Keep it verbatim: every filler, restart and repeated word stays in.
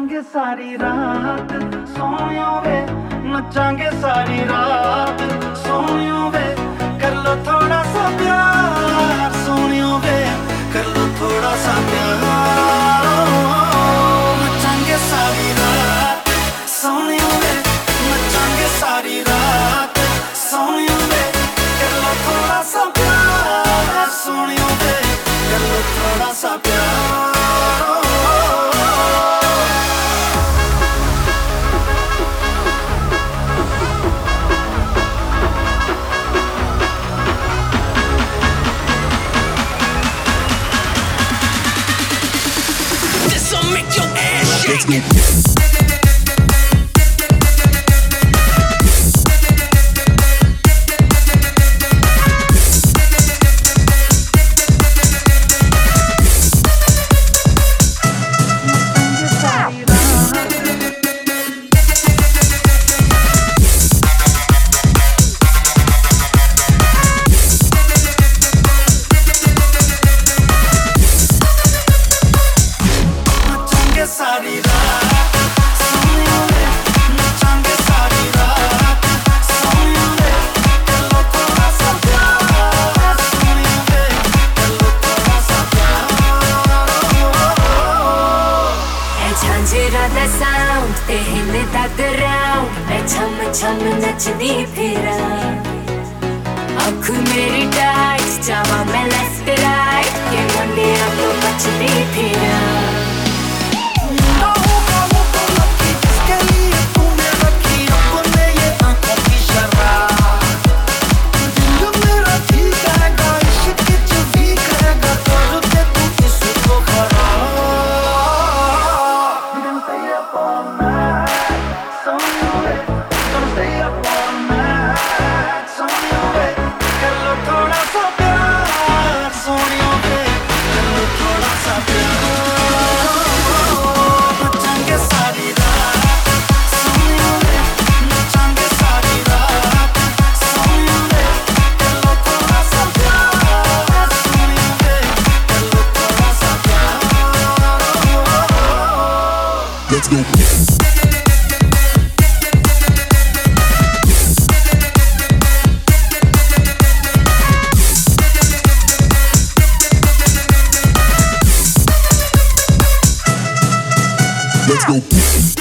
नचांगे सारी रात सोनियो वे, नचांगे सारी रात सोनियो वे, कर लो थोड़ा सा प्यार सोनियो वे, कर लो थोड़ा सा प्यार। नचांगे सारी रात सोनियो वे, नचांगे सारी रात सोनियो वे, कर लो थोड़ा सा प्यार सोनियो वे, कर लो थोड़ा सा प्यार। Let's go. सारी रात सोनियो वे, नचांगे सारी रात सोनियो वे, कर लो थोड़ा सा प्यार सोनियो वे, कर लो थोड़ा सा प्यार। ऐ झांझरा दा साउंड ते हिलदा ग्राउंड, मैं छम छम नचदी फिरा, अख मेरी टाइट जावा मैं लेफ्ट राइट, के मुंडिया तो बचदी फिरा। Let's go. Let's go.